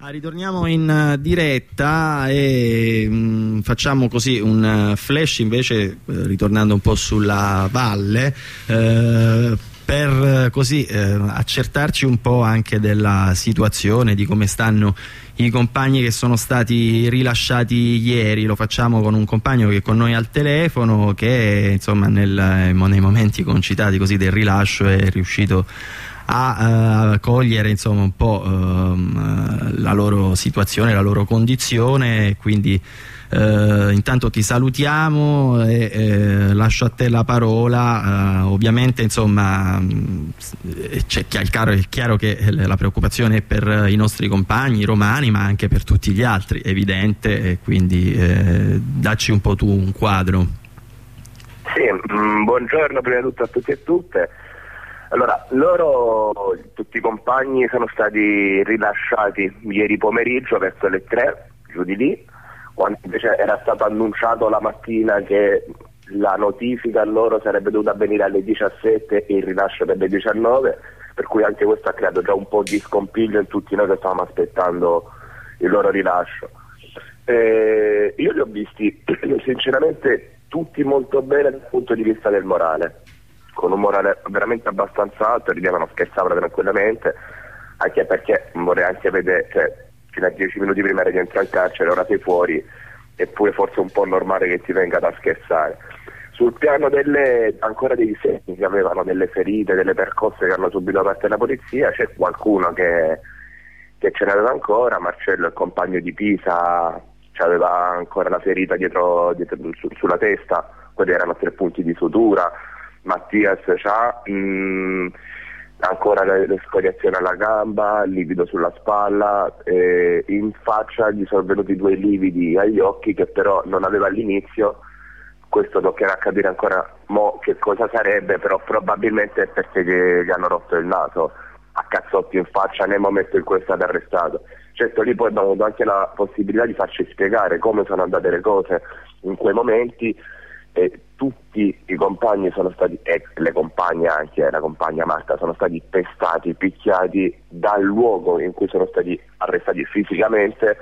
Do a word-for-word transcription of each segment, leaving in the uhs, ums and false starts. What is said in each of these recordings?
Ah, ritorniamo in uh, diretta e mh, facciamo così un uh, flash invece, eh, ritornando un po' sulla valle, eh, per uh, così eh, accertarci un po' anche della situazione, di come stanno i compagni che sono stati rilasciati ieri. Lo facciamo con un compagno che è con noi al telefono, che insomma nel, nei momenti concitati così del rilascio è riuscito a uh, cogliere insomma un po' uh, la loro situazione, la loro condizione. Quindi uh, intanto ti salutiamo e uh, lascio a te la parola. Uh, ovviamente insomma c'è chiaro, è chiaro che la preoccupazione è per i nostri compagni romani, ma anche per tutti gli altri, evidente, e quindi uh, dacci un po' tu un quadro. Sì, mh, buongiorno prima di tutto a tutti e tutte. Allora, loro, tutti i compagni, sono stati rilasciati ieri pomeriggio verso le tre, giù di lì, quando invece era stato annunciato la mattina che la notifica a loro sarebbe dovuta avvenire alle diciassette e il rilascio per le diciannove, per cui anche questo ha creato già un po' di scompiglio in tutti noi che stavamo aspettando il loro rilascio. Eh, io li ho visti sinceramente tutti molto bene dal punto di vista del morale, con un morale veramente abbastanza alto, ridevano, scherzavano tranquillamente, anche perché vorrei anche vedere, cioè, fino a dieci minuti prima di entrare in carcere, ora sei fuori, eppure forse è un po' normale che ti venga da scherzare. Sul piano delle, ancora dei segni che avevano, delle ferite, delle percosse che hanno subito da parte della polizia, c'è qualcuno che, che ce n'aveva ancora. Marcello, il compagno di Pisa, aveva ancora la ferita dietro, dietro su, sulla testa, quelli erano tre punti di sutura. Mattias c'ha mh, ancora le, le scoriazioni alla gamba, livido sulla spalla, eh, in faccia gli sono venuti due lividi agli occhi che però non aveva all'inizio. Questo toccherà capire ancora mo che cosa sarebbe, però probabilmente è perché gli, gli hanno rotto il naso a cazzotti in faccia nel momento in cui è stato arrestato. Certo, lì poi abbiamo avuto anche la possibilità di farci spiegare come sono andate le cose in quei momenti. E tutti i compagni sono stati, e le compagne anche, la compagna Marta, sono stati pestati, picchiati dal luogo in cui sono stati arrestati fisicamente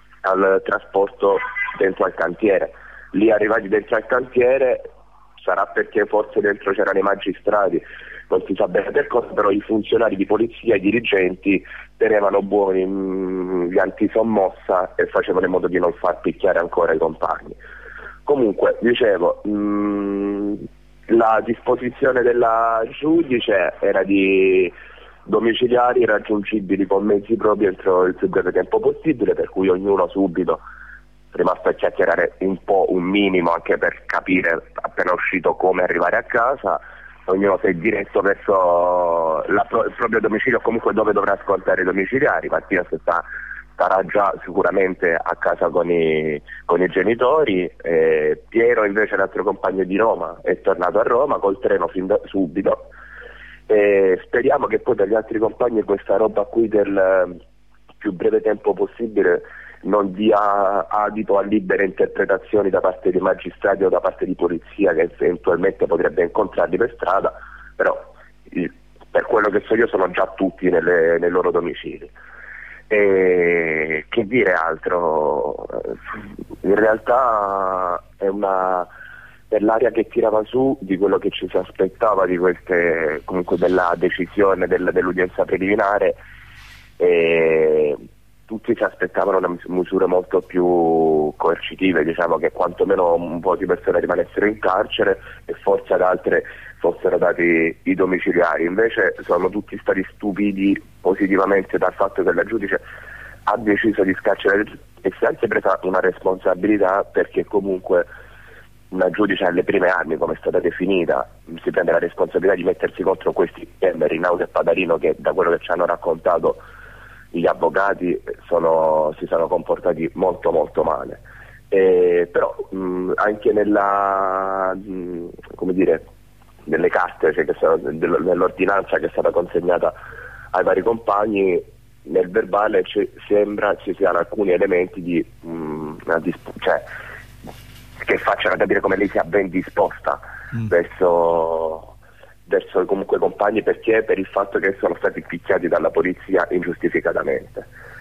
al trasporto dentro al cantiere. Lì arrivati dentro al cantiere, sarà perché forse dentro c'erano i magistrati, non si sa bene per cosa, però i funzionari di polizia, i dirigenti tenevano buoni mh, gli antisommossa e facevano in modo di non far picchiare ancora i compagni. Comunque, dicevo, mh, la disposizione della giudice era di domiciliari raggiungibili con mezzi propri entro il più breve tempo possibile, per cui ognuno subito è rimasto a chiacchierare un po', un minimo, anche per capire appena uscito come arrivare a casa. Ognuno si è diretto verso la, il proprio domicilio, comunque dove dovrà scontare i domiciliari. Mattia sta sarà già sicuramente a casa con i, con i genitori. eh, Piero invece, l'altro compagno di Roma, è tornato a Roma col treno fin da subito, e speriamo che poi per gli altri compagni questa roba qui del più breve tempo possibile non dia adito a libere interpretazioni da parte dei magistrati o da parte di polizia che eventualmente potrebbe incontrarli per strada. Però per quello che so io sono già tutti nelle, nei loro domicili. E che dire altro? In realtà è una è l'aria che tirava su di quello che ci si aspettava di queste, comunque della decisione del, dell'udienza preliminare, e tutti si aspettavano una misure molto più coercitive, diciamo, che quantomeno un po' di persone rimanessero in carcere e forse ad altre fossero dati i domiciliari. Invece sono tutti stati stupiti positivamente dal fatto che la giudice ha deciso di scarcerare e si è anche presa una responsabilità, perché comunque una giudice alle prime armi, come è stata definita, si prende la responsabilità di mettersi contro questi Rinaudo e Padarino, che da quello che ci hanno raccontato gli avvocati sono, si sono comportati molto molto male. E, però mh, anche nella mh, come dire nelle carte, cioè che sono, nell'ordinanza che è stata consegnata ai vari compagni, nel verbale sembra ci siano alcuni elementi di mh, una disp- cioè, che facciano capire come lei sia ben disposta mm. verso, verso comunque i compagni, perché per il fatto che sono stati picchiati dalla polizia ingiustificatamente.